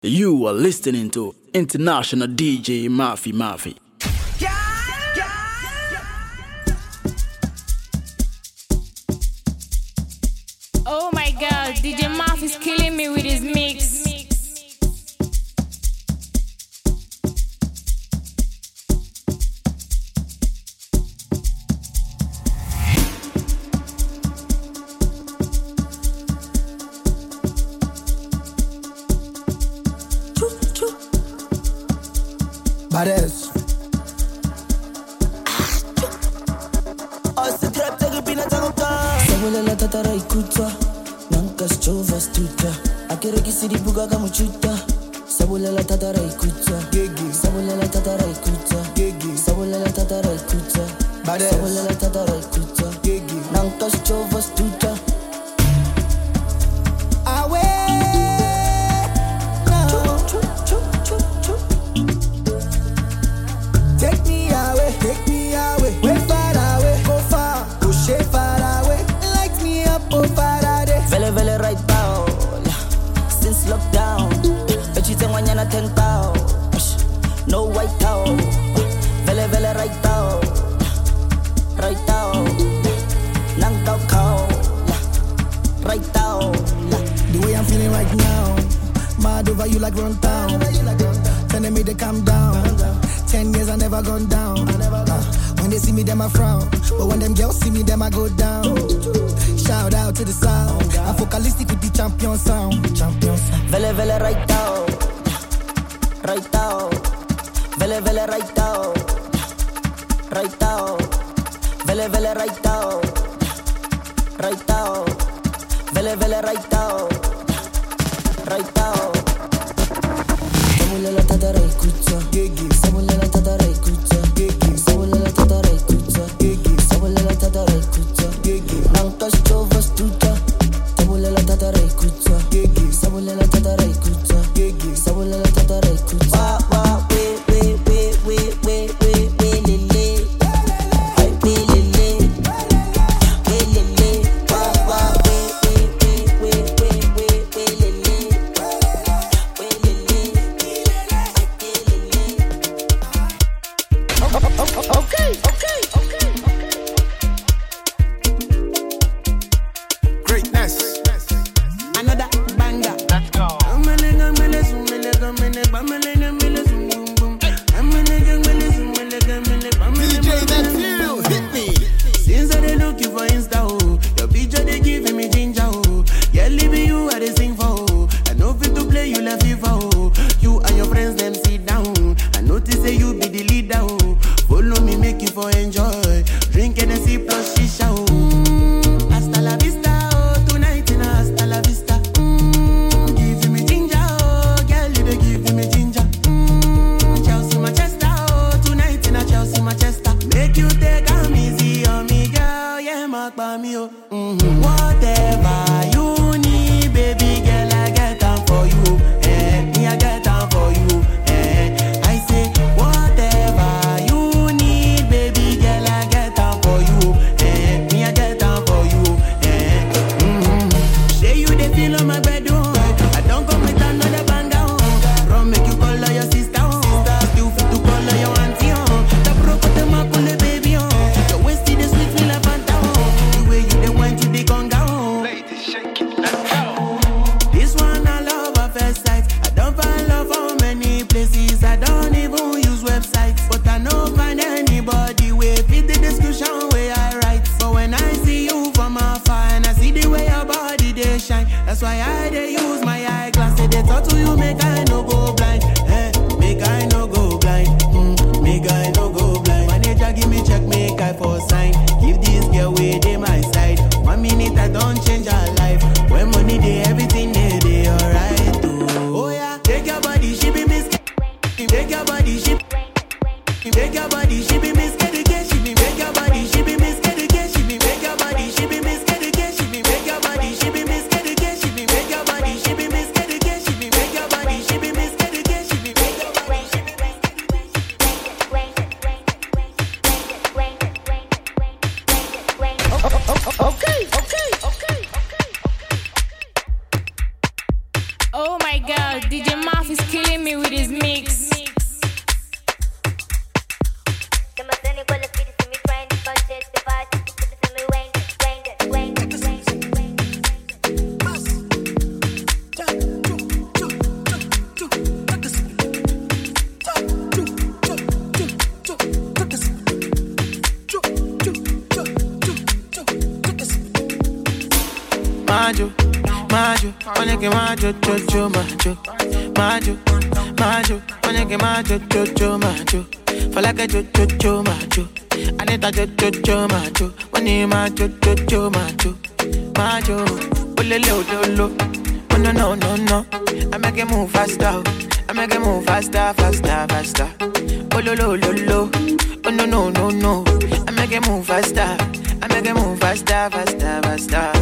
You are listening to International DJ Mafy Mafy. Oh my god, DJ Mafy is killing me with his mix. Badass. Sabulela tatara ikuta Nankas chova stuta Akere kisiri buga kamuchuta Sabulela tatara ikuta Sabulela tatara ikuta Sabulela tatara ikuta Sabulela tatara ikuta Nankas chova stuta Awe Take me away, way far away, go far, push it far away, light me up, oh Faraday. Vele right now, since lockdown, but you think when you're not 10,000, no white out. Vele right now, nang cow, right now. The way I'm feeling right now, mad over you like run town, telling me to calm down. 10 years I never gone down. When they see me, them I frown. But when them girls see me, them I go down. Shout out to the sound. I'm focalistic with the champion sound. Vele right now. Vele right now. Vele right now. Vele right now. Sabulela tatara ikuta Sabulela tatara ikuta Sabulela tatara ikuta Sabulela tatara ikuta Nankas chova stuta Sabulela tatara ikuta Sabulela tatara ikuta Sabulela tatara ikuta Wa we lele Ay we lele Wa we lele Okay. Greatness. Another banger. Let's go. God, DJ Maf is killing me with his mix. Majo, onye ke majo, jojo, majo. Majo, onye ke majo, jojo, majo. For like a jojo, majo. Anita jojo, majo. Onye majo, jojo, majo. Majo, olele. Oh no. I make it move faster. Faster. Oh lo. Oh no. I make it move faster. Faster.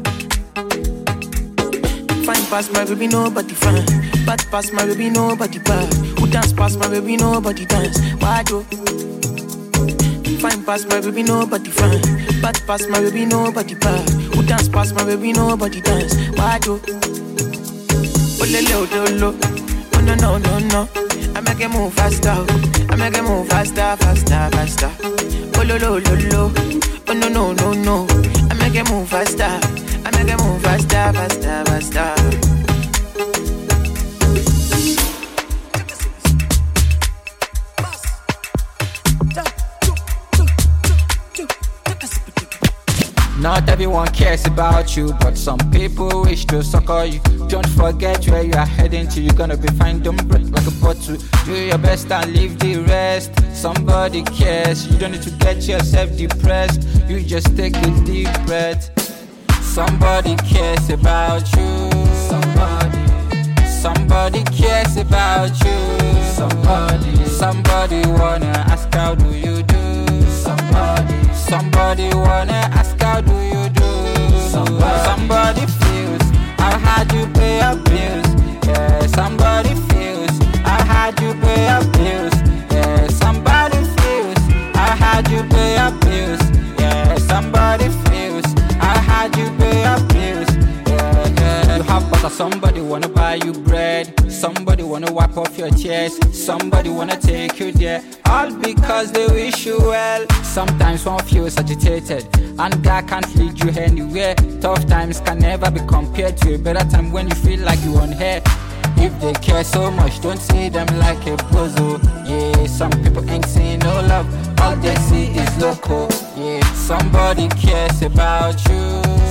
Fine past my baby, nobody fine. Bad past my baby, nobody bad. Who dance past my baby, nobody dance. Why do? Fine past my baby, nobody fine. Bad past my baby, nobody bad. Who dance past my baby, nobody dance. Why do? Oh lo. Oh no. I make it move faster. Faster. Oh lo. Oh no. I make it move faster. Faster. Not everyone cares about you, but some people wish to sucker you. Don't forget where you are heading to. You're gonna be fine, don't break like a bottle. Do your best and leave the rest. Somebody cares, you don't need to get yourself depressed. You just take a deep breath. Somebody cares about you. Somebody cares about you. Somebody wanna ask how do you do. Somebody wanna ask how do you do. Somebody feels how hard you pay your bills. Yeah, somebody feels how hard you pay your bills. Yeah, somebody feels how hard you pay your bills. Yeah, somebody feels how hard you pay your bills. Yeah. You have butter, somebody wanna buy you bread. Somebody wanna wipe off your tears. Somebody wanna take you there. All because they wish you well. Sometimes one feels agitated, and God can't lead you anywhere. Tough times can never be compared to a better time when you feel like you on hair. If they care so much, don't see them like a puzzle. Yeah, some people ain't seeing no love. All they see is local. Yeah, somebody cares about you.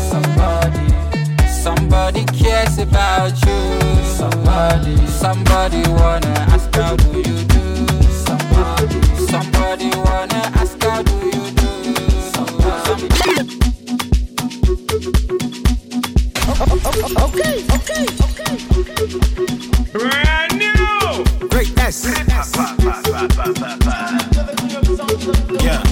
Somebody cares about you. Somebody wanna ask how do you do. Somebody wanna ask how do you do. Okay. Brand new. Great S. Yeah.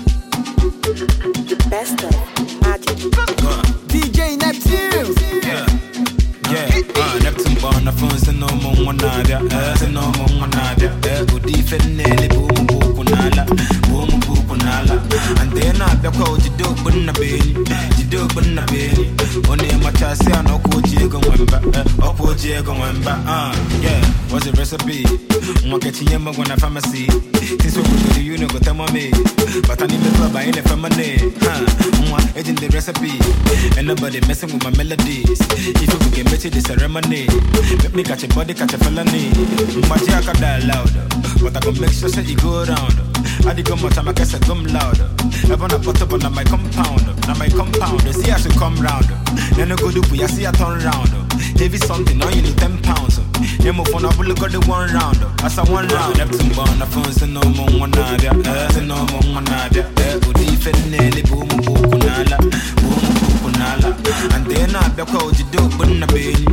Best of Magic. DJ Neptune. Yeah. Neptune born the phone, so no more one nadia. So no more one nadia. Good defend boom punala. And then I go to do bunna baby. You do bunna baby. Only my chassis and no coach you going back. Yeah, what's the recipe? I'm getting him when I pharmacy. This will go to you, no go tell me. But I need to buy it for money. I'm eating the recipe. And nobody messing with my melodies. If you can make it the ceremony, make me catch a body, catch a felony. My jack can die louder, but I can make sure that you go around. I did go more time, I guess I come louder. I want to put up on my compound. Now my compound, see I should come round. Then I go do, I see I turn round. Heavy something, now you need 10 pounds. Then move on, I will look at the one round. As I one round, Neptune born the phone, so no more one nadia. So no more one nadia. Good defend boom punala. And then I be called you do bunna baby.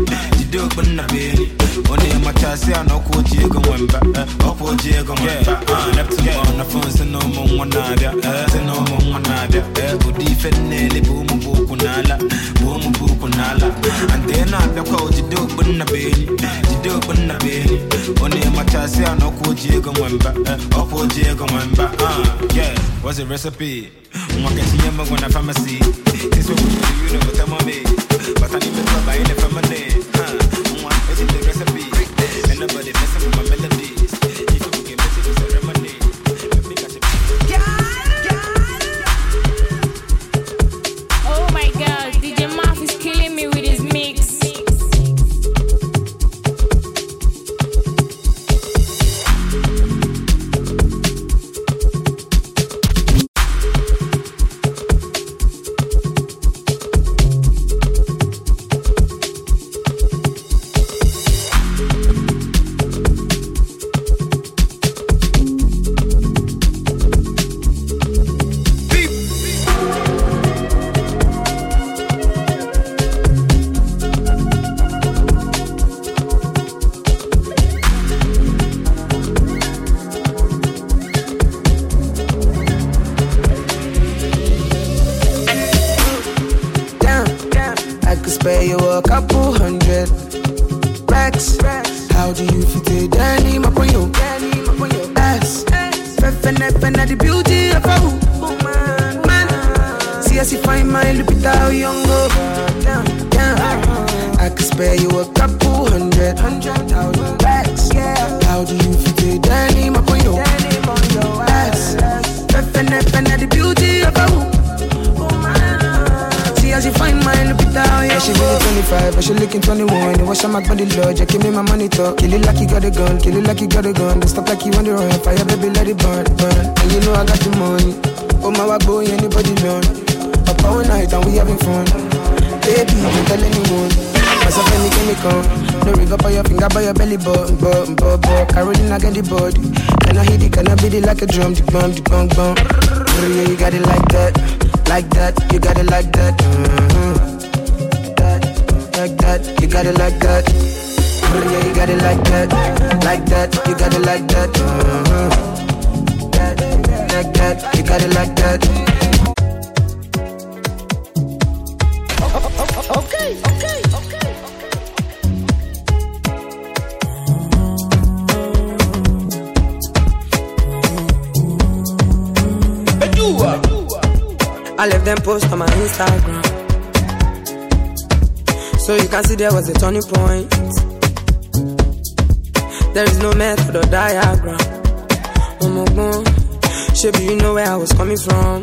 Only my chassis and no coach you going back. Neptune born the phone, so no more one nadia. So no more one nadia. Good defend boom punala. And then I be called you do bunna baby. Only my chassis and no coach you going back. Yeah, what's the recipe? I'm getting him when I pharmacy. This will go to you, no tell me. But I need to buy it for money. Eating the recipe. And nobody messing with my melodies. If you can mess it with ceremony. Oh my god, DJ Maf is killing me with his mix. Spare you a couple hundred racks. How do you fit it? Danny, my boy, ass. Fefene, the beauty of a woman. See as you find my Lupita Youngo. I could spare you a couple hundred racks. How do you fit it? Danny, my boy, ass. Fefene, the beauty of a woman. As you find my Lupita, yeah. She really 25, but she looking 21. You wash my body, Lord, you give me my money talk. Kill it like you got a gun, kill it like you got a gun. Don't stop like you on the run, fire baby, let it burn, burn. And you know I got the money. Oh my boy, anybody learn. Up all night and we having fun. Baby, don't tell anyone. Myself any chemical. No ring up on your finger by your belly button, Carolina get the body. Can I hit it, can I beat it like a drum, the bum. Yeah, you got it like that. Like that, you got it like that. Like that, you got it like that. Yeah, you got it like that. Like that, you got it like that. Like that, you got it like that. Okay. I left them post on my Instagram, so you can see there was a turning point. There is no method or diagram. Oh my God, Shaby, you know where I was coming from.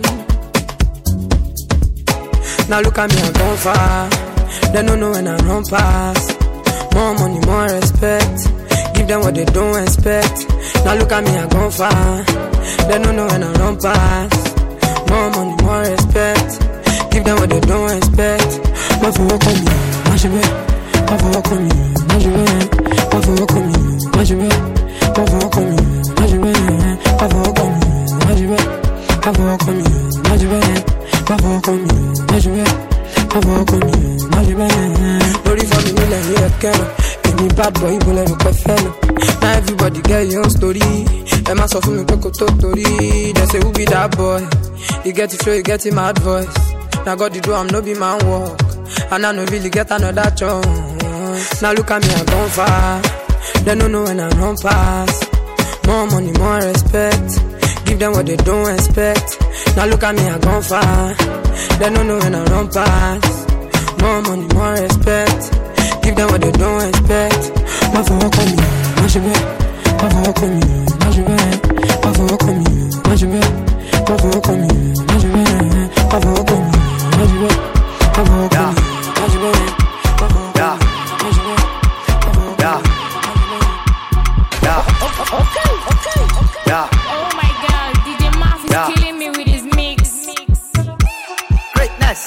Now look at me, I've gone far. They don't know when I run past. More money, more respect. Give them what they don't expect. Now look at me, I've gone far. They don't know when I run past. More money, more respect. Give them what they don't expect. What for work on me, what you bet? What for work on me, what you bet? What for work on me, what you bet? What for work on me, what you bet? What for work on me, what you bet? What for work on me, what you bet? What for work on me, what you bet? What for work on me, what you bet? Lórí for me, nílẹ̀ ní ẹ̀kẹ́rọ̀. Èmi bad boy, ìbò lẹ́nu pẹ́ fẹ́lẹ̀. Now everybody get your own story. Ẹ má sọ fún mi pé kò tó torí. They say who be that boy? You get to flow, you get him mad voice. Now God the do, I'm no be man walk. And I no really get another chance. Now look at me, I've gone far. They don't know when I run past. More money, more respect. Give them what they don't expect. Now look at me, I've gone far. They don't know when I run past. More money, more respect. Give them what they don't expect. What for work on me, what you bet? What for work on me, what you bet? What for work on me, what you bet? What for work on me, what you bet? What for work on me, what you bet? What for work on me, what you bet? What for work on me, what you bet? Okay. Oh my god, DJ Maf is killing me with his mix. Greatness.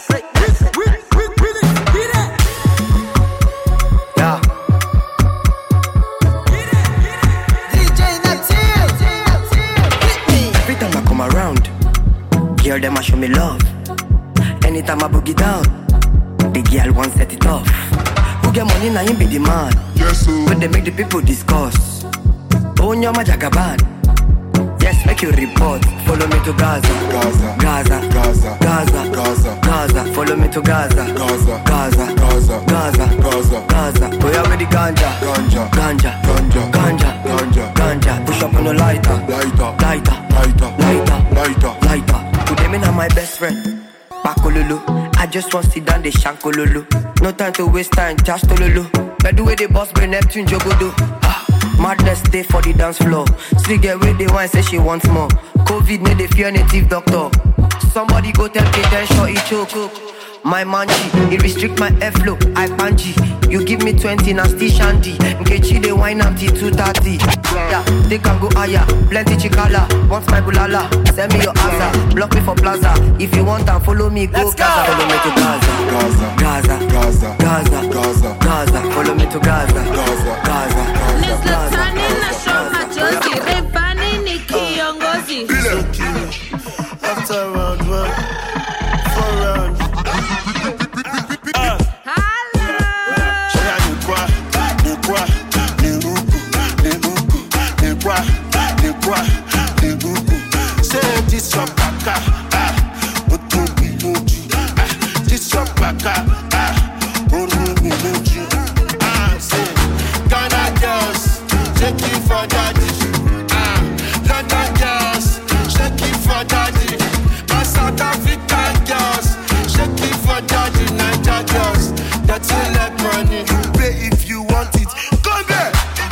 Yeah. DJ Natil. Every time I come around, girl them a show me love. Anytime I boogie down, the girl wants set it off. Who get money now him be the man. Yes sir. When they make the people discuss. Oh nyama jagaban. Yes, make you report. Follow me to Gaza. Gaza. Follow me to Gaza. Gaza. Go out with the ganja. Push up on the lighter. Today me not my best friend. Pakololo. I just want to sit down the shankololo. No time to waste time, just tololo. Bedu with the boss, bring Neptune Jogodo. Madness day for the dance floor. See get with the wine, say she wants more. COVID made the fear native doctor. Somebody go tell K10 short he choke. My manchi, he restrict my airflow. I panji. You give me 20 nasty shandy. Nkechi they wine up till 2:30. Yeah, they can go higher. Plenty chikala. Want my bulala? Send me your answer. Block me for plaza. If you want and follow me, go Gaza. Follow me to Gaza. Gaza. Gaza. Gaza. Gaza. Gaza. Follow me to Gaza. Gaza. Gaza. Neslatani na show machozi. Repani ni kiongozi. After round one, 4 rounds. Say this your baka, what to be loji? This your baka, what to be loji? Say Ghana girls, shake it for daddy. London girls, shake it for daddy. My South African girls, shake it for daddy. Niger girls, that's it like money. You pay if you want it. Come there.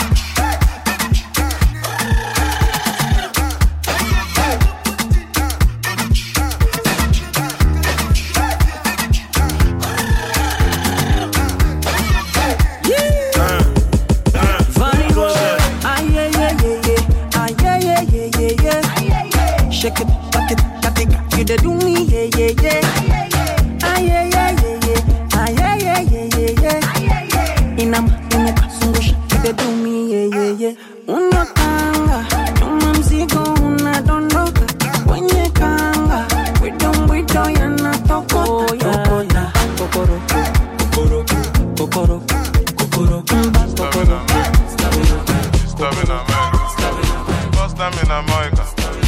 Shake it, back it, cut it, you dey do me, yeah, yeah, yeah. Ah, yeah, yeah, yeah, yeah. Ah, yeah, yeah, yeah, yeah, yeah. Inam, unuka, sungusha, you dey do me, yeah, yeah, yeah. Unakanga, umamzigo, unadondoka. Kwenye kanga, we don't yanatoko. Oh, yeah, yeah. Kokoro, kokoro, kokoro, kokoro, kokoro. Stamina, America.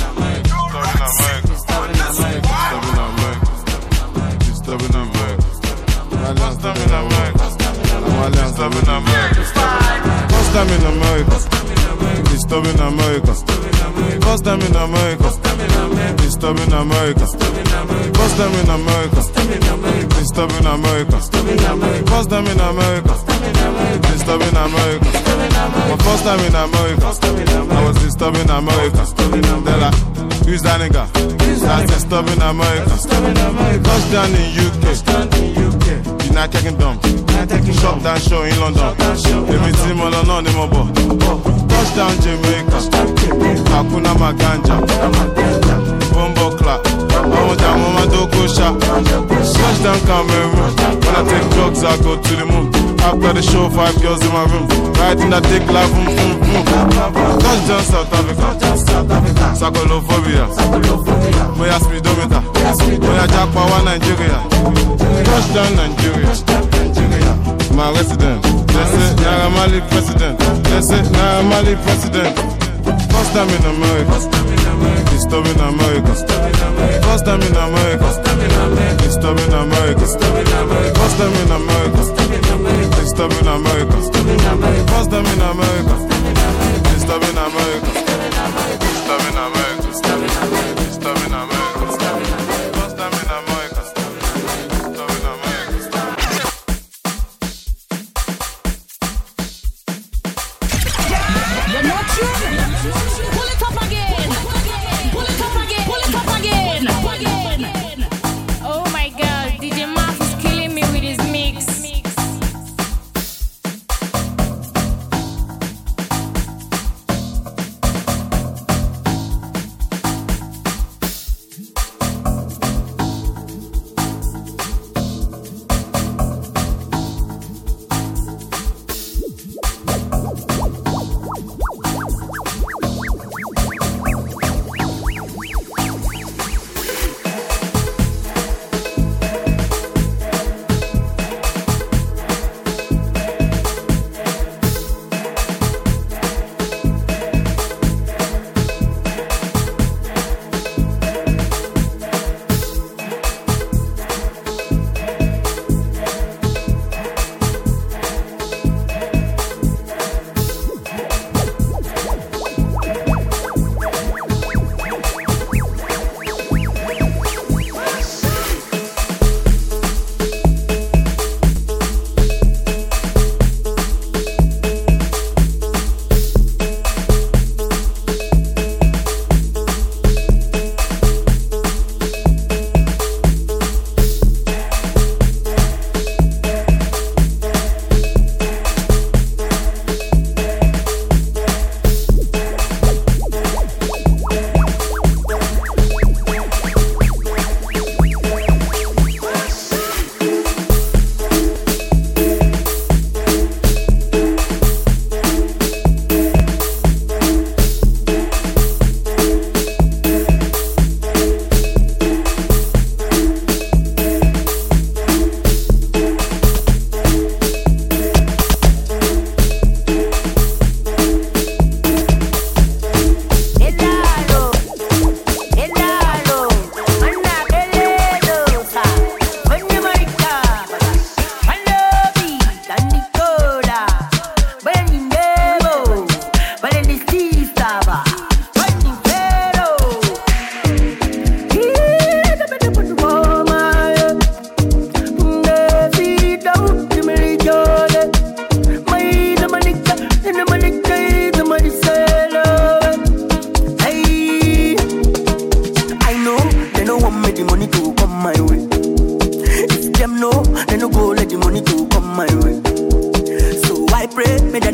First time in America. Disturbing America. First time in America. Disturbing America. First time in America. Disturbing America. First time in America. Disturbing America. My first time in America. I was disturbing America. They're like, who's that nigga? That's disturbing America. Touchdown in UK. United Kingdom. Shop down show in London. Every team all on the mobile. Touchdown Jamaica. Hakuna Maganja. Bombo clap. Mama Doko shot. Touchdown Cameroon. When I take drugs, I go to the moon. After the show, 5 girls in my room. Riding that dick live, Touchdown South Africa. Sakolophobia. Moya speedometer. Moya Jack Power Nigeria. Touchdown Nigeria. My resident. Let's say Naira Marley president. Let's say Naira Marley president. First time in America. Disturbing America. First time in America. Disturbing America. First time in America. Disturbing America. First time in America. Disturbing America. Disturbing America. Disturbing America. First time in America.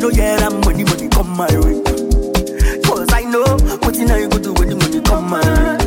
know yeah, I'm when the money come my way. Cause I know what you know you go do when the money come my way.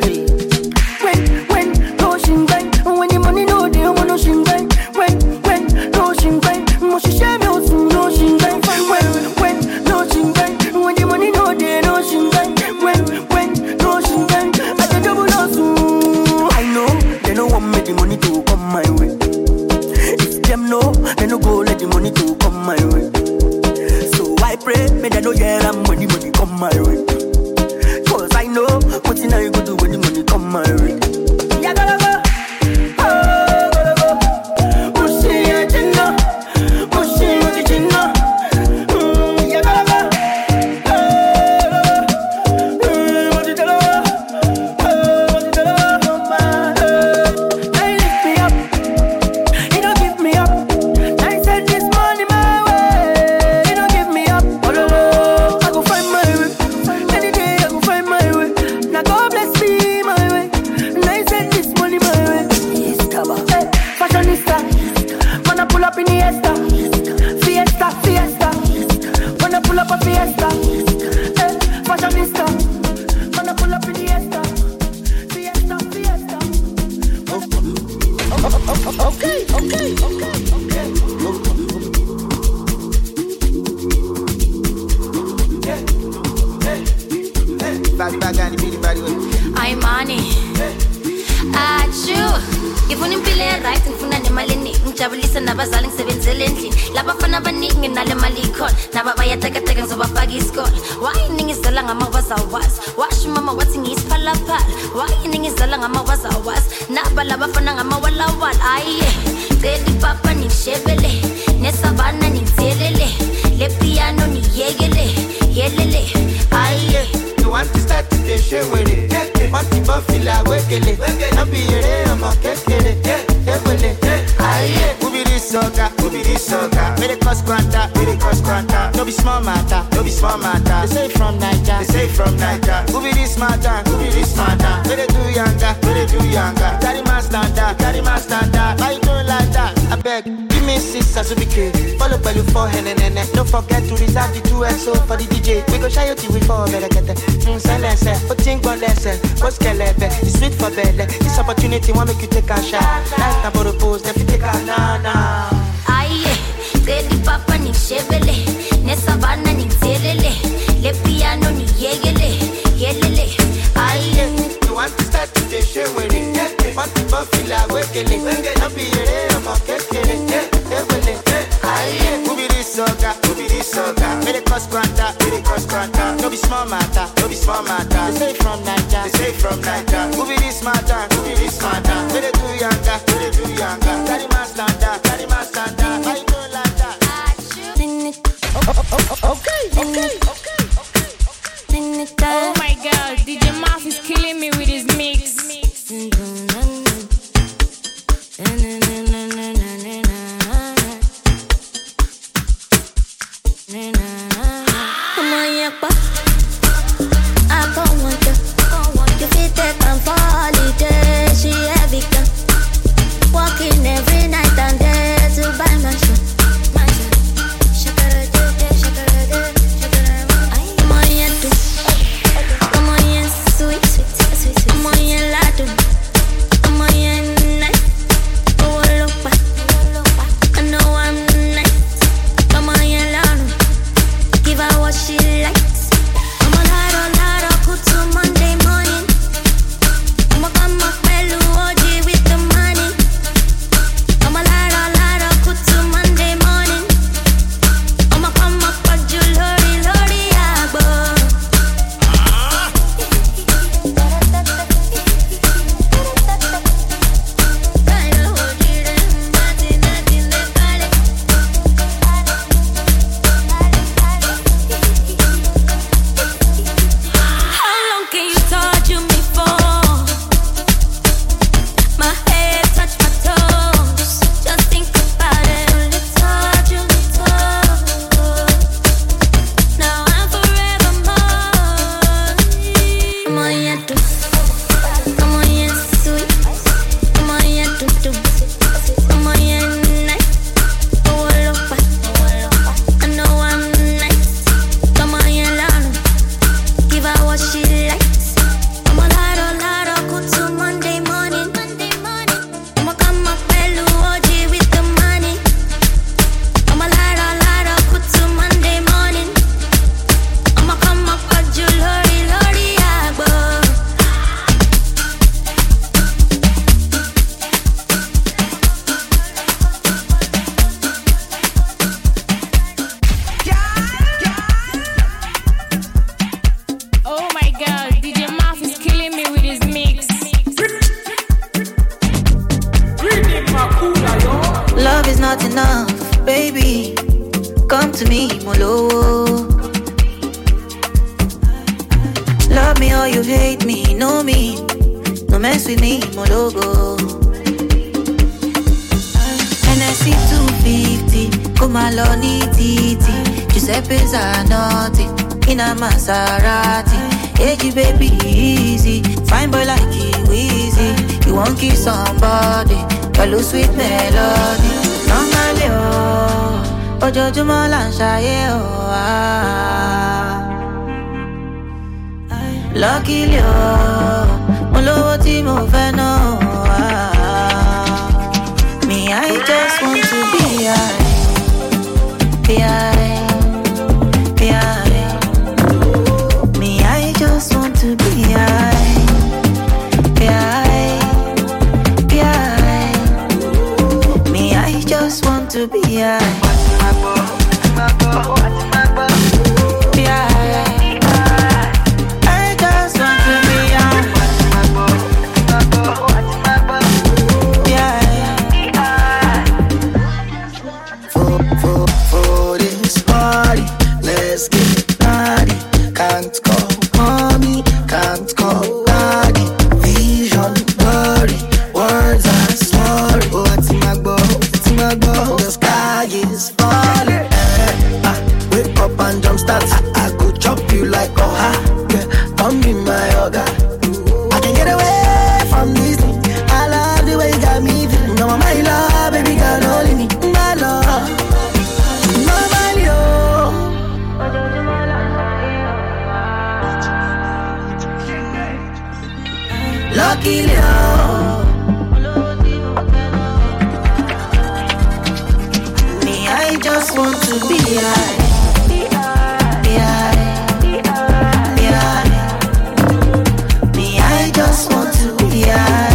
When no shingai, when the money no dey, no shingai. When no shingai, mo she share me also no shingai. When no shingai, when the money no dey, no shingai. When no shingai, I dey double also. I know they don't want me the money to come my way. If them know, they no go let the money to come my way. So I pray, may they know yeah I'm when the money come my way. Cause I know what you know you go do when the money come my way. Yeah, gotta go. I'm on it. Ngifuna impilo right ngifuna nemali eningi ngijabulisa nabazali ngisebenzele endlini labafana abaningi nginale mali ikhona naba bayatekateka ngizobafaka isikole why ningizela ngamawazawazi washo mama wathi ngiyisiphalaphala why ningizela ngamawazawazi naba labafana ngamawalawala aye cedi papa nishebele nesavana nithelele le piano niyekele yelele aye you want to start to show with it want to feel like wekele na be ere ama kekele ebele aye ubi this soca mere cost quanta no be small matter they say from Niger ubi this matter mere do younger carry my standard I don't like that I beg give me 6 as we can follow pelu for henene don't forget to reserve the 2XO for the DJ we go shy you till we fall better get silence but think on lesson what's kelebe it's sweet for belly this opportunity want make you take a shot nice na for the pose if you take a na aye cedi papa ni shebele ne savana ni thelele le piano ni yelele aye you want to start to show with it want to feel like wekele na be ere ama kekele ebele aye ubi this soca mere cost quanta no be small matter they say from Niger ubi this matter mere do younger carry my standard I don't like that okay Oh my god, DJ Maf is killing me with his mix. Walking every night and day to buy my shit. molo. Love me or you hate me, know me. No mess with me, my logo. NSC 250, come along, titi. Giuseppe Zanotti, in a Maserati. Hey, baby, easy. Fine boy like you, easy. You won't kiss somebody, follow sweet melody. Normally, oh, Ojoju Molanchaye, oh, lucky, oh, Molo Timo Feno, me, I just want to be me, I just want to be me, I just want to be For this party, let's get naughty. Can't call mommy, can't call daddy. Vision blurry, words are slurry. What's in my bow? The sky is falling. Wake up and jump start. I could chop you like yeah, come be my yoga. I can get away from this thing. I love the way you got me feeling. No, my love, baby girl, only me. My love. Lucky Leo, me, I just want to be me, I just want to be me,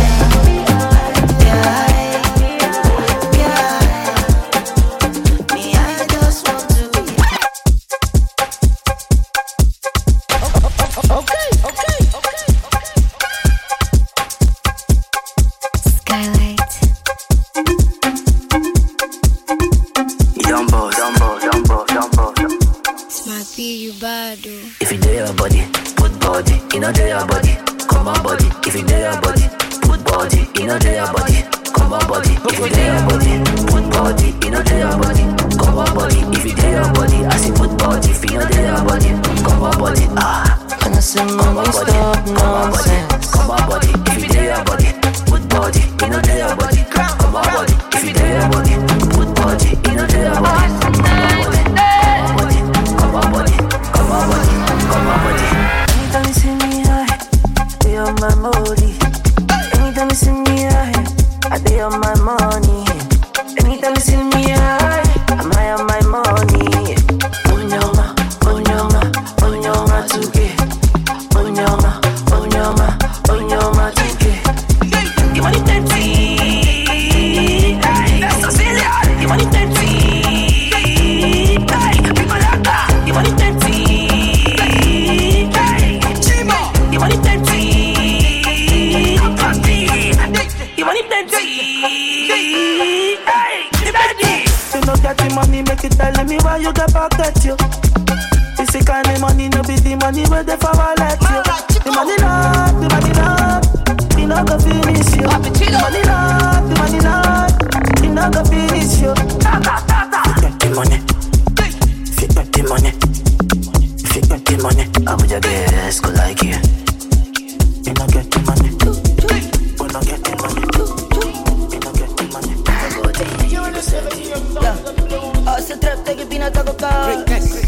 I just want to be Okay. If you do your body, put body, you know do your body, come on body. If you do your body, put body, you know do your body, come on body. If you do your body, put body, you know do your body, come on body. If you do your body, I say put body, if you know do your body, come on body. And I say mommy stop nonsense. Come on body, if you do your body, put body, you know do your body, come on body. If you do your body, put body, you know do your body, come on body. Come on body. Anytime you see me high, they on my body. Anytime you see me high, I they on my money. Anytime you see me high, I'm high on my money. Onyama, tuke. Onyama, 2K. You want it plenty? That's Cecilia. You want it plenty? People like that. You want it plenty? You want it plenty? You want it plenty? You know get the money, make it tell me why you get back at you. This the kind of money, no be the money where they for wallet you. The money not, you know go finish you. The money not, you know go finish you. Get the money, if you got the money, if you got the money, I would guess go like you. You know get the money, we don't get the money, you don't get the money. Oh, se trap take pina taco car.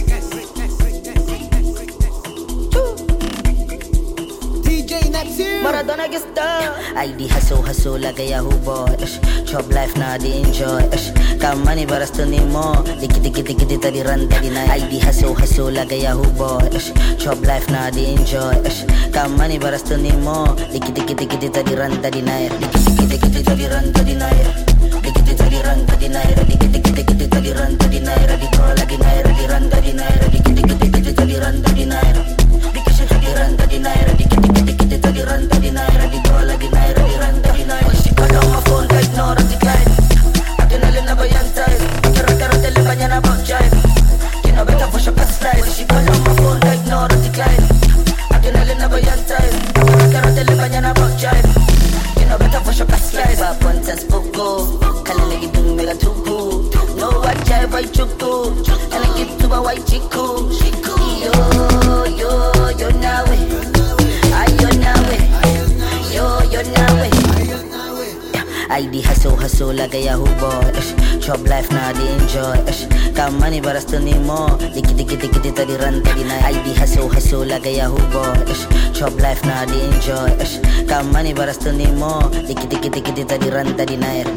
Maradona que está. ID hustle like a Yahoo boy. Chop life now they enjoy. Got money but I still need more. Dikki tadi run tadi night. ID hustle like a Yahoo boy. Chop life now they enjoy. Got money but I still need more. Dikki tadi run tadi night. Dikki tadi run tadi night. Dikki tadi run tadi night. Dikki tadi run tadi night. Di call lagi night. Di run tadi night. Dikki tadi run tadi night. Dikki tadi run tadi night. Dikki tadi run tadi night. Di call lagi night. Di run tadi night. She got on my phone right now. Decline. Adrenaline na ba yan type? Kira-kira tele pa niya na about jive. Kinabeta hustle like a Yahoo boy. Chop life now they enjoy. Got money but I still need more. Dikiti tadi run tadi night. I be hustle like a Yahoo boy. Chop life now they enjoy. Got money but I still need more. Dikiti tadi run tadi night.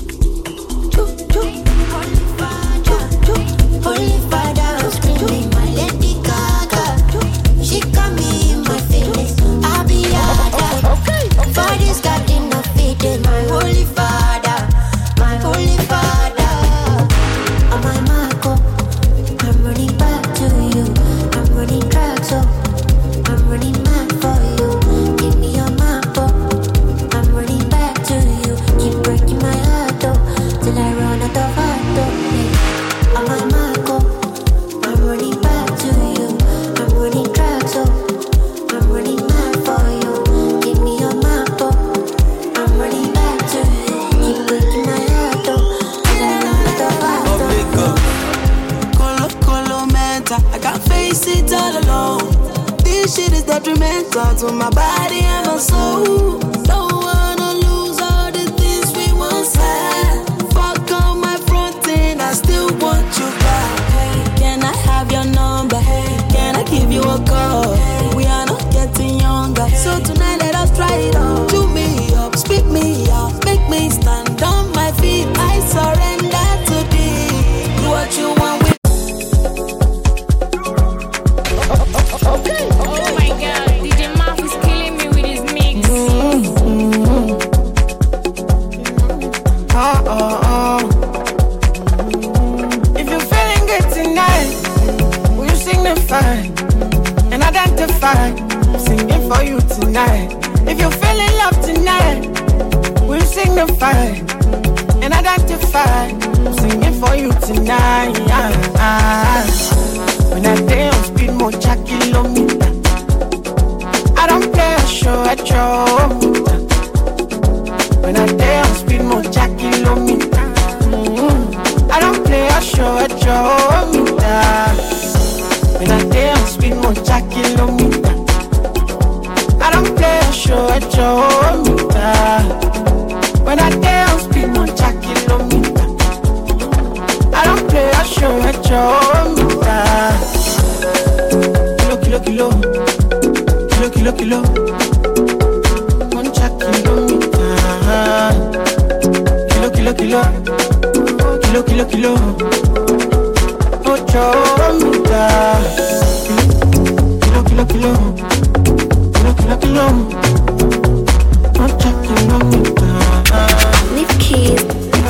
Holy Father, screaming my Lady Gaga. She got me in my feelings. I'll be okay. Father's got enough feeding. My Holy Father, my Holy Father. I'm my Marco. I'm running back to you. I'm running track, so I'm running mad for you. Give me your map, I'm running back to you. Keep breaking my heart, though, till I run out of heart, though. I'm my Marco. I'm running back to you. I'm running track, so I'm running mad for you. Give me your map, I'm running back to you. Keep breaking my heart, though, till I run out of heart, though. Colo mental, I can't face it all alone. This shit is detrimental to my body and my soul. Don't wanna lose all the things we once had. Fuck on my front end, I still want you back. Can I have your number? Can I give you a call? We are not getting younger, so tonight let us try it on. Chew me up, spit me out, make me stand on my feet. I surrender to thee. Do what you want with. Oh my god, DJ Maf is killing me with his mix. If you're feeling good tonight, will you signify and identify? I'm singing for you tonight. If you're feeling love tonight, will you signify and identify? I'm singing for you tonight. When I day on speed, more kilometer. I don't play a show at your. When I day on speed, more kilometer. I don't play a show at your meter. When I day on speed, more kilometer. I don't play a show at your meter. When I day on speed, more kilometer. I don't play a show at your meter. Kilo. One kilometer. Kilo. Ocho meter. Kilo. One kilometer. Leave keys.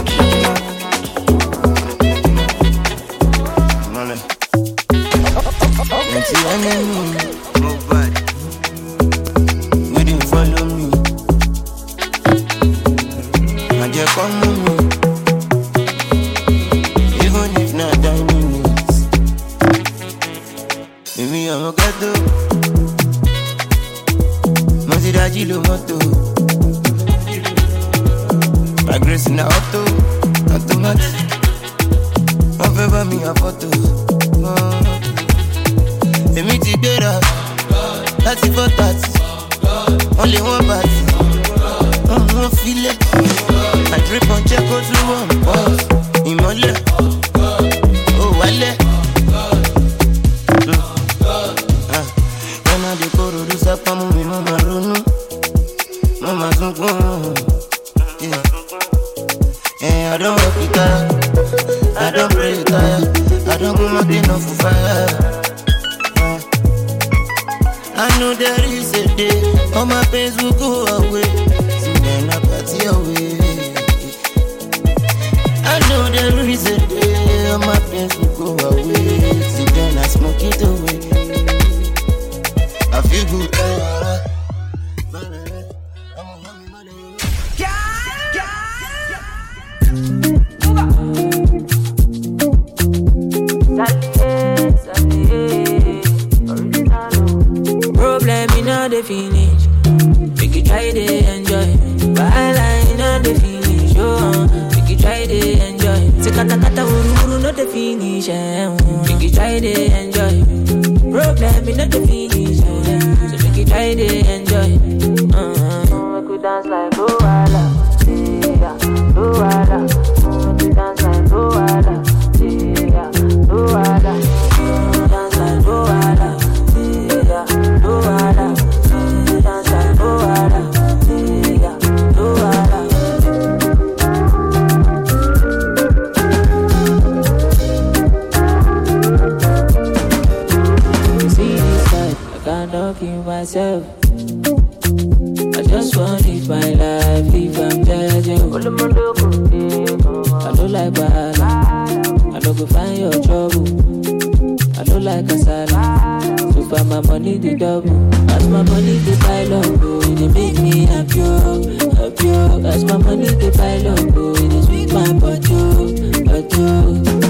Wouldn't follow me. I just come with me. Even if not 9 minutes. Maybe I'm a gato. Masiraji lo moto. Progress in the auto. Automatic. One favor me a photo. Emi ti gbera, láti 4:30, only one party, one file. I drip on check out through one pause, ìmọ́lẹ̀, oh wálẹ̀. When I dey koro do sapa mú mi, mo ma ronú, mo ma sunkún. I don't work it out, I don't pray it out, I don't go mountain off fire. I know there is a day, all my pains will go away. See when I party away. I know there is a day, all my pains will go away. See when I smoke it away. I feel good. Problem in all the finish. Make you try to enjoy. Bala in all the finish. Make you try to enjoy. Say kata uru not the finish. Make you try to enjoy. Problem in all the finish. So make you try to enjoy. Make you dance like Luala. wanna kill myself. I just wanna live my life, if I'm judging. I don't like bad, I don't go find your trouble. I don't like kasala, so far my money the double. As my money the pile up, oh, it make me happy, happy. As my money the pile up, oh, it sweet my body, body.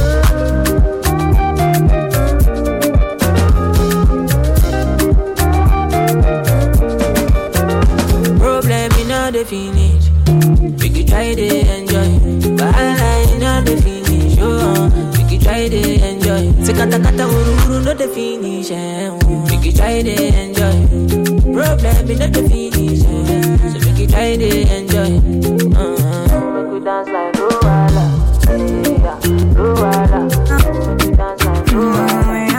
The finish, we could try to enjoy. But I know the finish, we could try to enjoy. Sekata kata uru no the finish, we could try to enjoy. Problem is not the finish, so we could try to enjoy. We could dance like Luala, yeah, Luala. We could dance like Luala.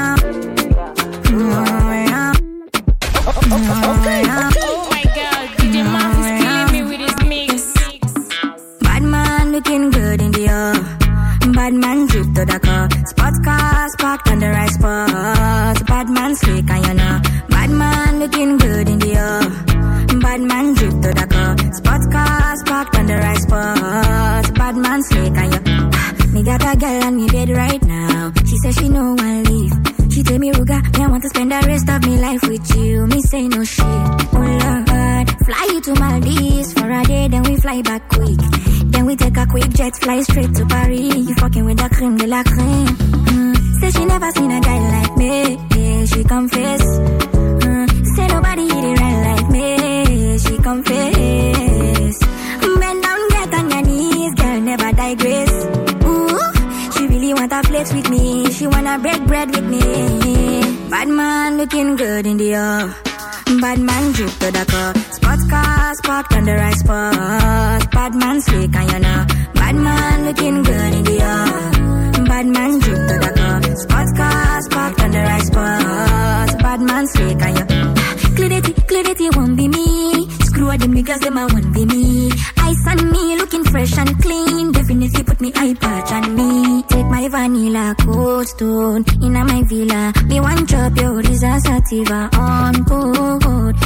Okay. Oh my God, DJ Maf is killing me with his mix. Bad man looking good in the bad man drip to the car. Sports cars parked on the right spot. Bad man slick and you know. Bad man looking good in the bad man drip to the car. Sports cars parked on the right spot. Bad man slick and you. Me got a girl on me bed right now. She says she no one leave. She tell me, Ruga, me I want to spend the rest of me life with you. Me say no shit. Oh Lord, fly you to Maldives for a day, then we fly back quick. Then we take a quick jet, fly straight to Paris. You fucking with the creme de la creme. Say she never seen a guy like me. Yeah, she confess. Say nobody hit it right like me. She confess. Bend down, get on your knees, girl, never digress. She really want to flex with me. She wanna break bread with me. Bad man looking good in the bad man drip to the car. Sports cars parked on the right spot. Bad man slick and you know. Bad man looking good in the bad man drip to the car. Sports cars parked on the right spot. Bad man slick and you. Clarity won't be me. Screw all them niggas, them I won't be me. Ice on me, looking fresh and clean. Definitely put me eye patch on me. Take my vanilla cold stone in my villa. Me one drop your Risa Sativa on code.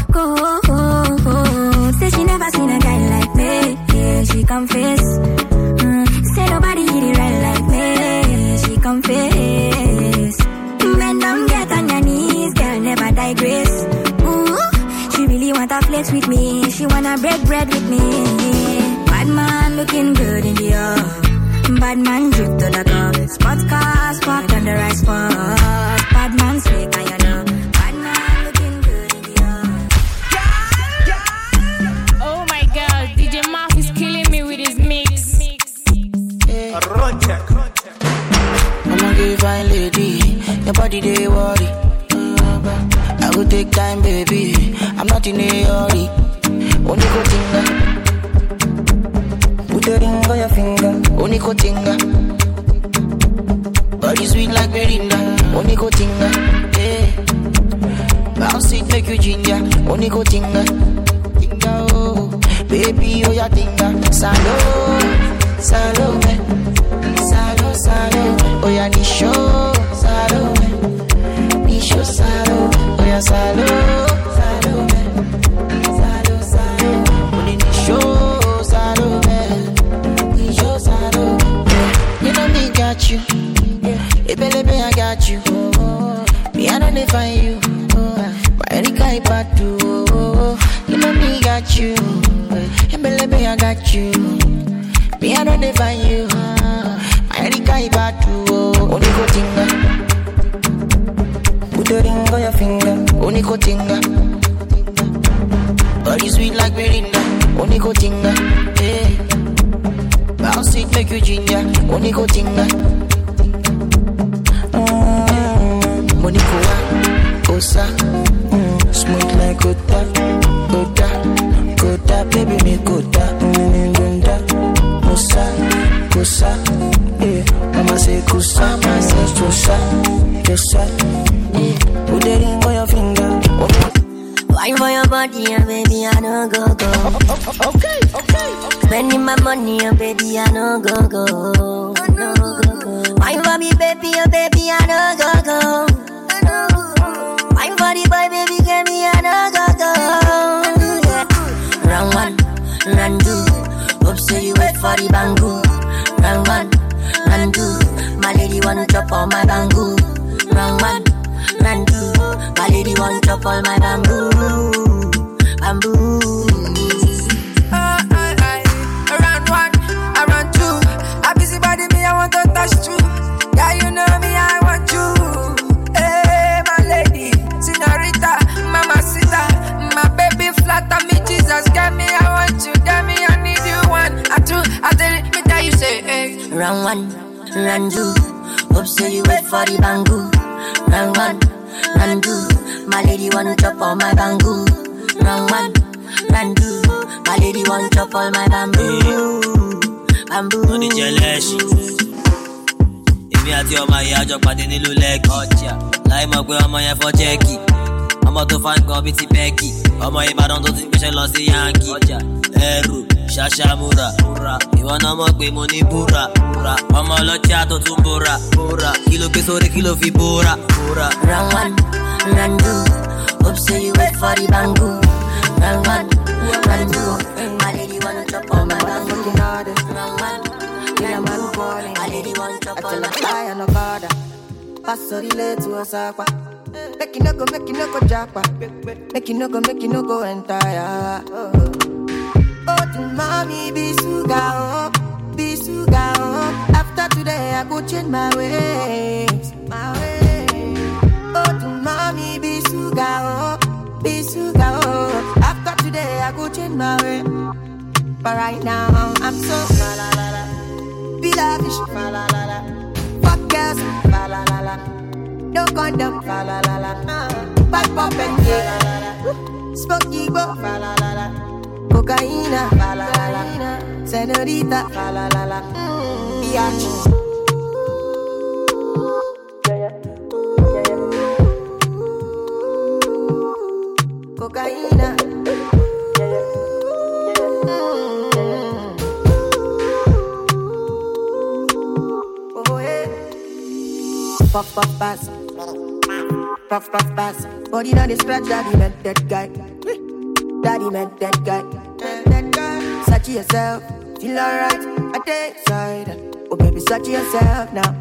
Say she never seen a guy like me. Yeah, she confess. Say nobody hit it right like me. She confess. Bend down, get on your knees, girl, never digress. She really want to flex with me. She wanna break bread with me. Bad man looking good in the bad man drip to the car. Sports cars parked on the right spot. Bad man slick and you know. Bad man looking good in the Oh my God, DJ Maf is killing me with his mix. I'ma give fine lady, your body they worry. I go take time, baby. I'm not in a hurry. Only go tinga. Put a ring on your finger. Only go tinga. Body sweet like Belinda. Only go tinga. Yeah. Bounce it make you ginger. Only go tinga. Tinga oh, baby oh ya tinga. Salo, salo me, salo salo. Oh ya ni show, salo me, ni show salo. Oh ya salo, salo me, salo salo. Only ni show salo me, ni show salo. You know me got you, hey baby I got you. Me I don't find you, my Erika Ipatu. You know me got you, hey baby I got you. Me I don't find you, my Erika Ipatu. Only go tinga. Put a ring on your finger. Only go tinga. Body sweet like Belinda. Only go tinga. Yeah. Bounce it make you ginger. Only go tinga. Money go Osa. Smooth like Gota, baby me Gota. Kusa, yeah. Mama say Kusa, mama say Kusa. Put the ring on your finger. Wine for your body, baby, I don't go. Okay. Spending my money, baby, I don't go. Wine for me, baby, I don't go. Wine for the boy, baby, for the bamboo. Round one, round two. My lady wanna chop all my bamboo. Round one, round two. My lady wanna chop all my bamboo. Bamboo. Around one, around two. A busy body me, I want to touch you. Yeah, you know me, I want you. Hey, my lady, señorita, mamacita, my baby flatter me, Jesus, get me, I want you, get me, I need you. One, I two, I tell me that you say, hey. Round one, round two. Hope say you wait for the bamboo. Round one, round two. My lady wanna chop all my bamboo. Round one, round two. My lady wanna chop all my bamboo. Bamboo. On the jealous. Èmi àti ọmọ ìyá jọ pàdé nílùú Lẹ́kì. Ọjà láì mọ̀ pé ọmọ yẹn fọ́ chẹ́ẹ̀kì. Ọmọ tó fà ń gan bíi ti Bẹ́ẹ̀kì. Ọmọ Ìbàdàn tó ti gbéṣẹ́ lọ sí Yankee. Ọjà ẹrù ṣàṣàmúra. Ìwọ náà mọ̀ pé mo ní búra. Ọmọ ọlọ́jà tó tún bóra. Kí ló gbé sórí kí ló fi bóra. Round one, round two. Hope say you wait for the bamboo. Round one, round two. My lady wanna chop all my bamboo. Round one, my lady wanna chop all my bamboo. Pass the relay to a sapa. Make you no go japa. Make you no go entire. Oh, to mommy, be suga, oh. After today, I go change my ways. Oh, to mommy, be suga, oh. After today, I go change my way. But right now, I'm so be lavish, fuck girls, no condom, bad pop and yeah, smoky bo, cocaine, senorita, biatch. Cocaine. Puff pass. Body on the scratch, daddy meant that guy. Search yourself, feel alright, I take side. Oh baby, search yourself now.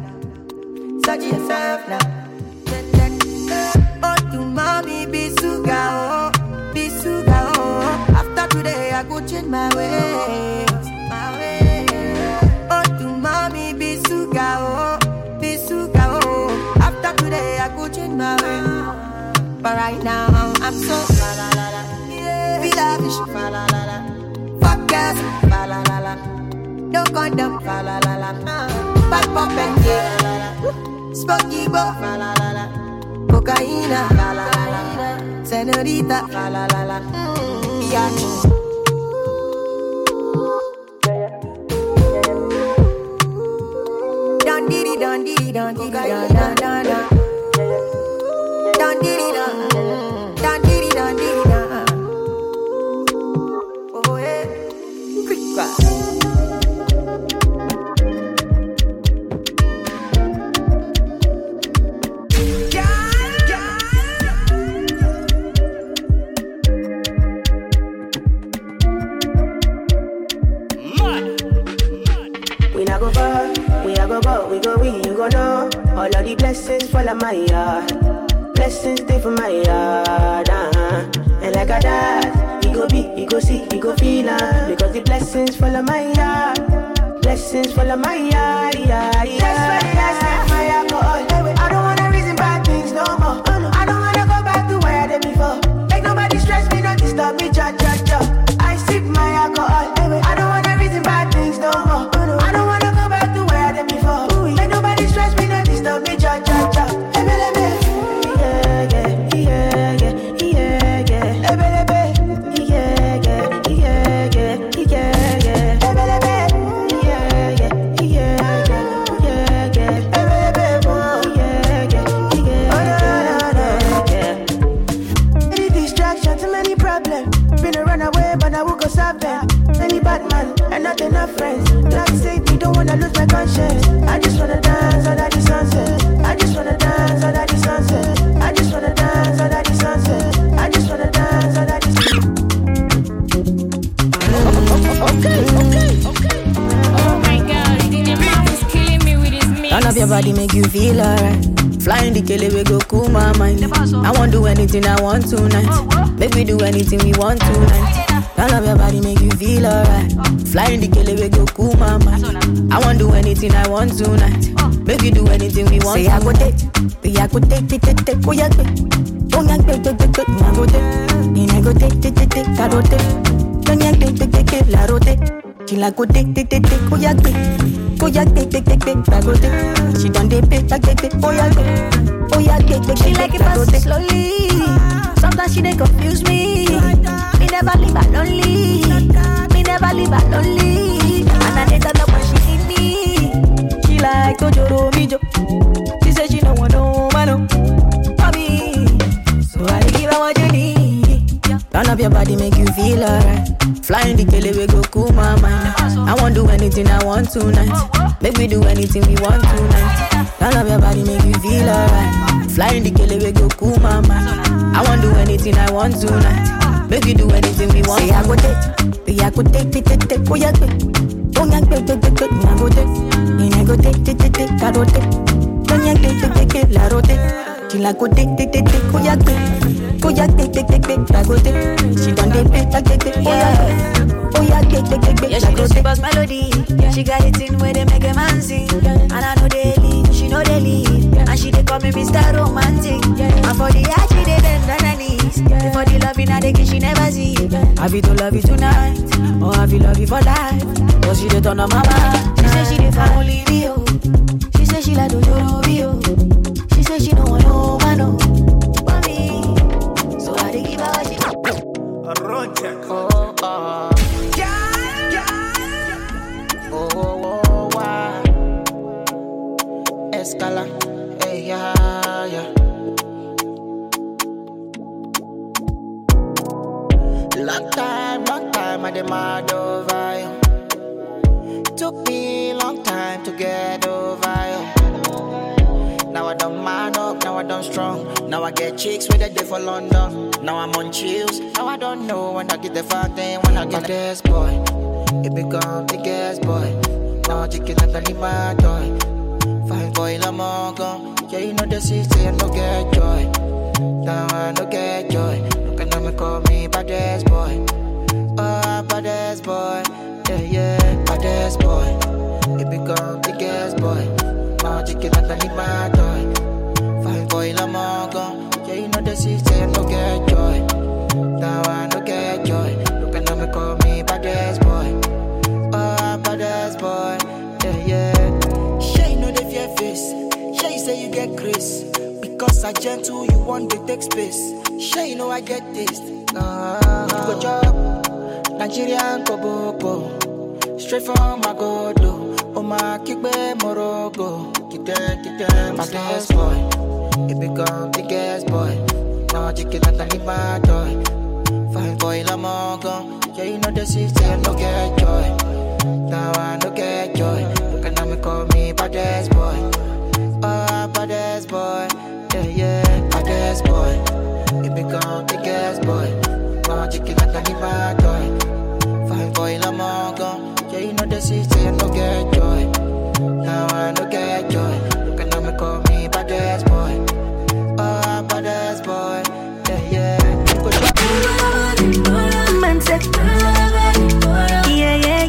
Oh, to mommy, be suga, oh. After today, I go change my ways. Oh, to mommy, be suga, oh. After today, I go change my way. But right now, I'm so be lavish, fuck girls, no condom, bad pop and yeah, smoky bo, cocaine, senorita, biatch. Don diddy, don. Oh yeah, quick clap. We go, you go know. All of the blessings fall on my yard. Blessings stay for my yard. And like a dad, he go be, he go see, he go feel. Because the blessings fall on my yard. Blessings fall on my yard. That's why I set my alcohol. I don't wanna reason bad things no more. I don't wanna go back to where I did before. Make nobody stress me, don't disturb me, cha. I sip my alcohol. I don't wanna reason bad things no more. I don't wanna go back to where I did before. Make nobody stress me, don't disturb me, cha. body make you feel alright. Flying the kele we go cool my mind. I won't do anything I want tonight. Make we do anything we want tonight. I love your body make you feel alright. Flying the kele we go cool my mind. I won't do anything I want tonight. Make we do anything we want. Say I go take, I go take, oh yeah, oh yeah, I go take, I go take, I go take. La rote, she like go take, oh yeah, take, la rote. She done dey pay, oh yeah, take, she like it fast slowly. Sometimes she dey confuse me. Me never leave her lonely. Me never leave her lonely. And I need to know when she need me. She like Tojoro Mijo. She say she don't want no man, for me. So I give her what you need. Turn up your body, make you feel alright. Flying the kele we go cool my mind. I won't do anything I want tonight. Make we do anything we want tonight. Turn up your body, make you feel alright. Flying the kele we go cool my mind. I won't do anything I want tonight. Make we do anything we want. Say I go take, oh yeah, take, oh yeah, take, I go take, I go take, la rote, oh yeah, take, la rote. She like go take, oh yeah, take, la rote. She done dey pay, oh yeah, take, yeah, she do super melody. She got it in where they make a man sing. And I know they leave, she know they leave. And she dey call me Mr. Romantic. And for the art, she dey bend on her knees. For the love in her, the kiss she never see. Have you to love you tonight, or have you love you for life? Cause she dey turn on my mind. She say she dey for only me, oh. She say she like Tojoro Bio. She say she don't want no man, oh, for me. So I dey give her what she want. Escala, hey, yeah. Long time, I demand over you. Took me a long time to get over you. Now I don't man up, now I don't strong. Now I get chicks with a day for London. Now I'm on chills, now I don't know when I get the fuck then when I get this boy. It become the gas boy. Now I chicken like a my toy. Fine boy, I'm all gone. Yeah, you know the city, I no get joy. Now I no get joy. Look at me, call me baddest boy. Oh, baddest boy. Yeah, baddest boy. It become the gas boy. Now chicken like a my toy. Fine boy, I'm all gone. Yeah, you know the city, I no get joy. Now I no get joy. Look at me, call me baddest boy. Oh, baddest boy. Yeah. Face. Sure you say you get grace. Because I gentle, you want to take space. Sure you know I get taste. Go job, Nigerian Koboko. Straight from Magodo. Oh my kickbe Morogo. Keep them, my gas boy. It become the gas boy. Now I chicken like a my toy. Fine boy, I'm all gone. Yeah, you know the city, I no get joy. Now I no get joy. Look at me, call me baddest boy. Oh, baddest boy. Yeah, baddest boy. It become the gas boy. Now chicken like a my toy. Fine boy, I'm all gone. Yeah, you know the city, I no get joy. Now I no get joy. Look at me, call me baddest boy. Oh, baddest boy. Yeah. Man said, yeah.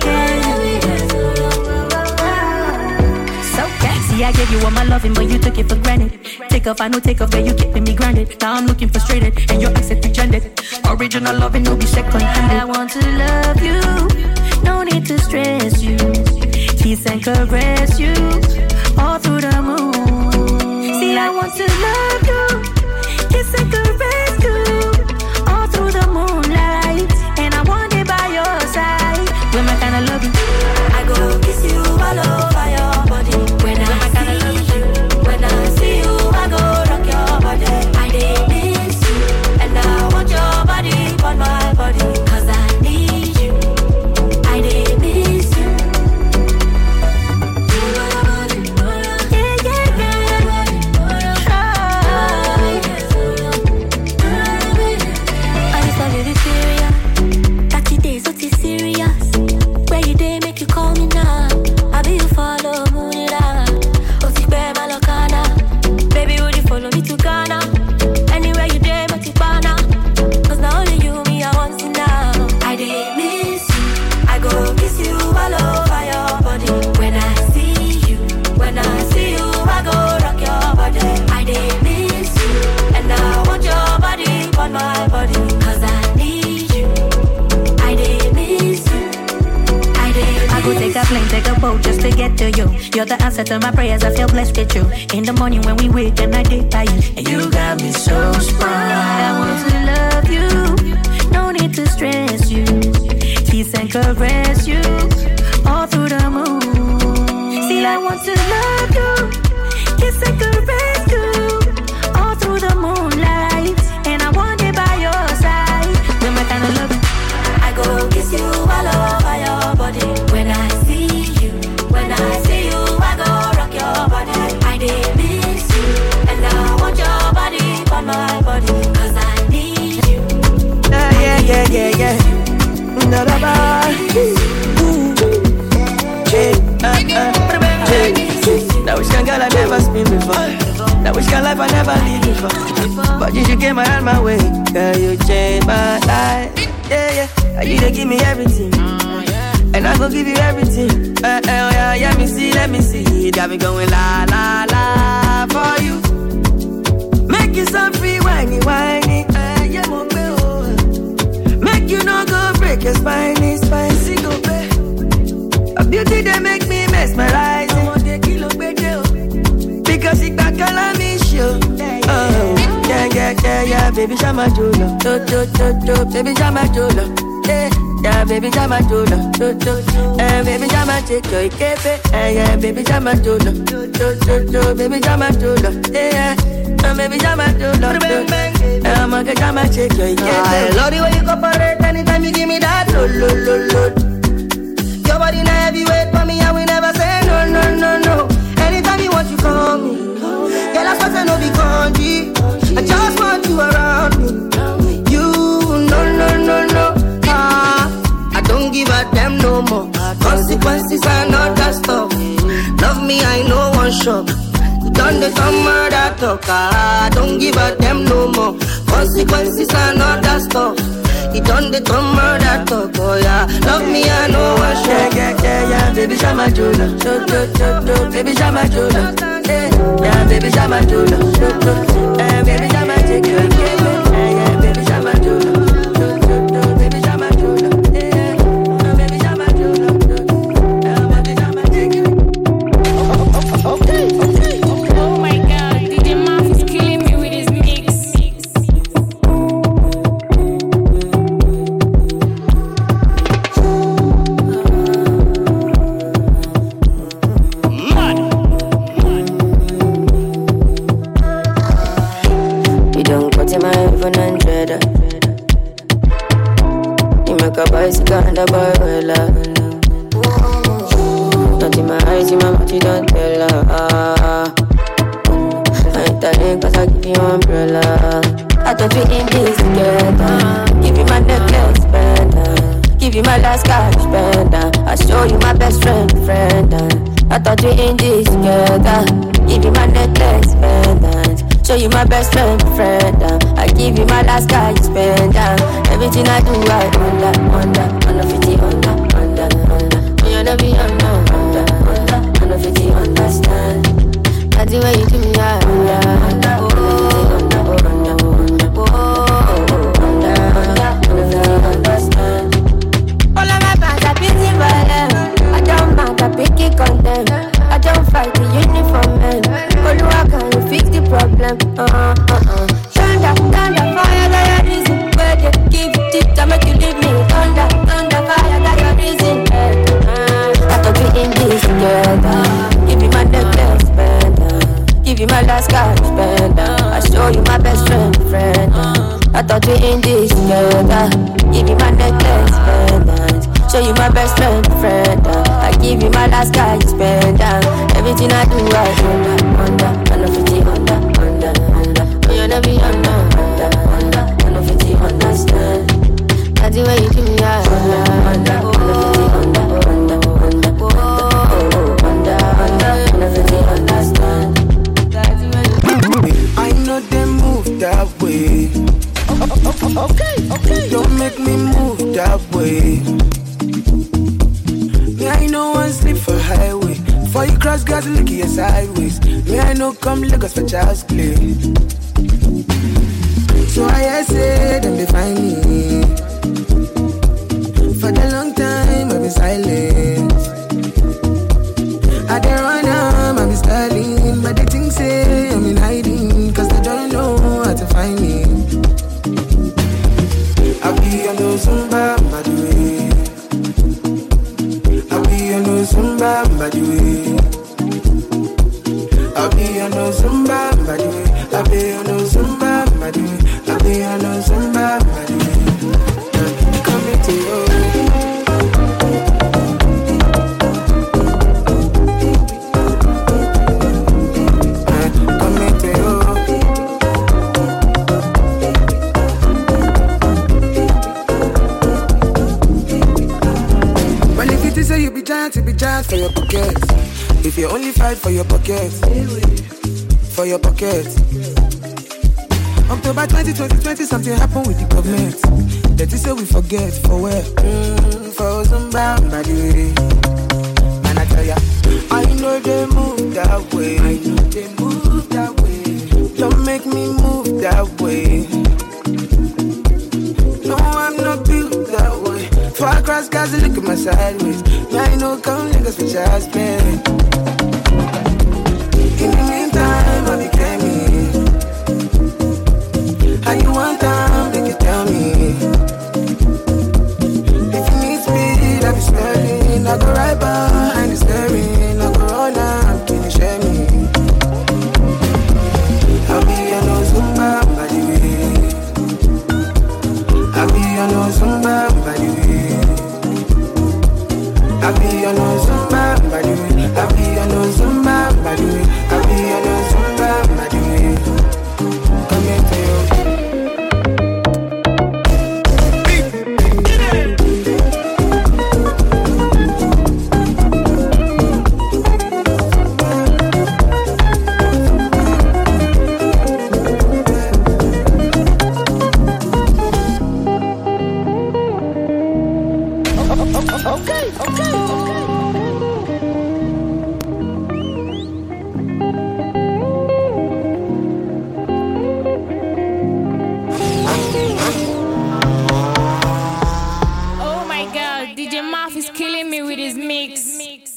I gave you all my loving, but you took it for granted. Take off, I know take off, but you keeping me grounded. Now I'm looking frustrated, and your accent rejected. Original loving, no be second handed. I want to love you, no need to stress you. Kiss and caress you, all through the moon. See, I want to love you, kiss and caress you, all through the moonlight. And I want it by your side. When my kind of love you, I go kiss you all over your body. When I see you, when I see you, I go rock your body. I did miss you, and I want your body on my body. Cause I need you, I did miss you. Yeah. take a boat just to get to you. You're the answer to my prayers, I feel blessed with you. In the morning when we wake and I dig by you. And you got me so sprung. I want to love you, no need to stress you. Kiss and caress you, all through the moon. See, I want to love you, kiss and caress you, all through the moonlight. And I want it by your side. You're my kind of love. I go kiss you all over your body. When I see you, I go rock your body. I did miss you, and I want your body on my body. Cause I need you. Yeah. Da da da. That was young girl I never seen before. That was your life I never lived before. But you came around my way, girl, you changed my life. Yeah. You dey give me everything, and I go give you everything. Yeah, let me see. Got me going la la la for you. Make you so free, whiny. Yeah, mon make you no go break your spine, see go pay. A beauty that make me mesmerizing. Because it back all me show. Yeah, baby, Jama Jolo. Baby, Jama Jolo. Yeah, baby, Jama Jolo. Baby, Jama Jolo. Yeah, baby, Jama Jolo. Baby, Jama Jolo. Yeah, baby, Jama Jolo. I'm a Jama Jolo. I love the way you cooperate anytime you give me that load. Your body now heavyweight for me, I will never say no. Anytime you want, you call me. Girl, I suppose I know the country. I just want you around me. You, no. I don't give a damn no more. Consequences are not that stuff. Love me, I know one shot. You done the murder talk. I don't give a damn no more. Consequences are not that stuff. You done the murder talk. Oh yeah, love me, I know one shot. Yeah, baby, Jama Jolo. Baby, Jama Jolo. Yeah, baby, Jama Jolo. Baby, Jama Jolo. Yeah, baby, Jama Jolo. Baby, Jama Jolo. Baby, Jama Jolo. Baby, Jama Jolo. Okay. Oh my God, DJ Maf is killing me with his mix. Bicycle and a boy well not in my eyes, in my mouth, you don't tell her. I ain't telling cause I give you umbrella. I thought we in this together. Give you my necklace, spender. Give you my last cash, spender. I show you my best friend. I thought we in this together. Give you my necklace, spender. Show you my best friend. I give you my last guy, you spend everything I do, I under 50, under. You never be under 50, understand. That's the way you do me, under 50, understand. All of my fans are busy for them. I don't mind, I pick it on them. I don't fight the uniform men. Oluwa, can you fix the problem? Thunder, fire, that your reason. Where they give it tip to make you leave me. Thunder, fire, that your reason. I thought we in this together. Give you my necklace, spender. Give you my last cash, spender. I show you my best friend. I thought we in this together. Give you my necklace, spender. Show you my best friend. I give you my last guy, you spend everything I do, I under 50, under. You never be under 50, understand. That's the way you do me, under 50, understand. I know they move that way. Okay. Don't make me move that way. Me, I know one sleep for highway. Before you cross, got to look at your sideways. Me, I know come Lagos for child's play. So I say them they find me. For the long time I've been silent. by the way. I'll be on no Zumba by the way. I'll be on no Zumba by the way. I'll be on no Zumba by the way. Coming to you. To be giant for your pocket. If you only fight for your pocket, for your pocket. October 2020, something happened with the government. That is say we forget for where? For some bad by the way. Man, I tell ya, I know they move that way. I know they move that way. Don't make me move that way. No, I'm not built that way. Far across guys, look at my sideways. I know come niggas for just me. In the meantime, I'll be claiming. How you want time, make you tell me. If you need speed, I'll be smelling. I go right behind the steering. I go run up, can you share me? I'll be on no Zumba by the way. I'll be on no Zumba by the way. I'll be on no Zumba by the way. I'll be on no Zumba by the way. I'll be on no Zumba by the way. Come into you. Oh my god, DJ Maf is killing me with his mix.